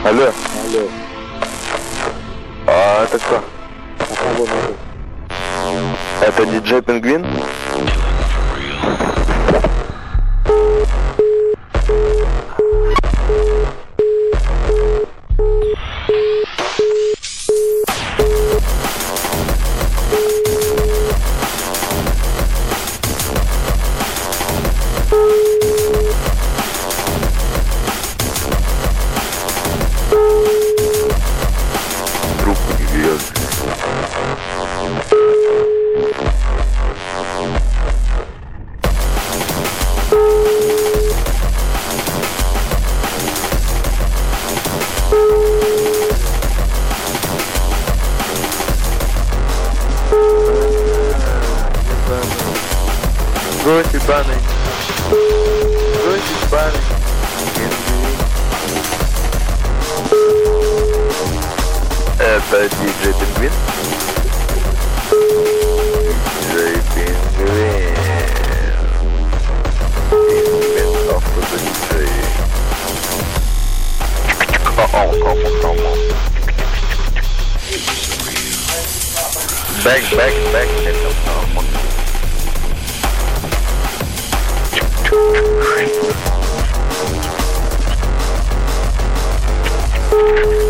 Алло. Алло. А это кто? А кого надо? Это диджей Пингвин? Трубку не берет. Гость ебаный. Гость ебаный. Это диджей Пингвин? Диджей Пингвин. Пингвин автодиджей. Back, это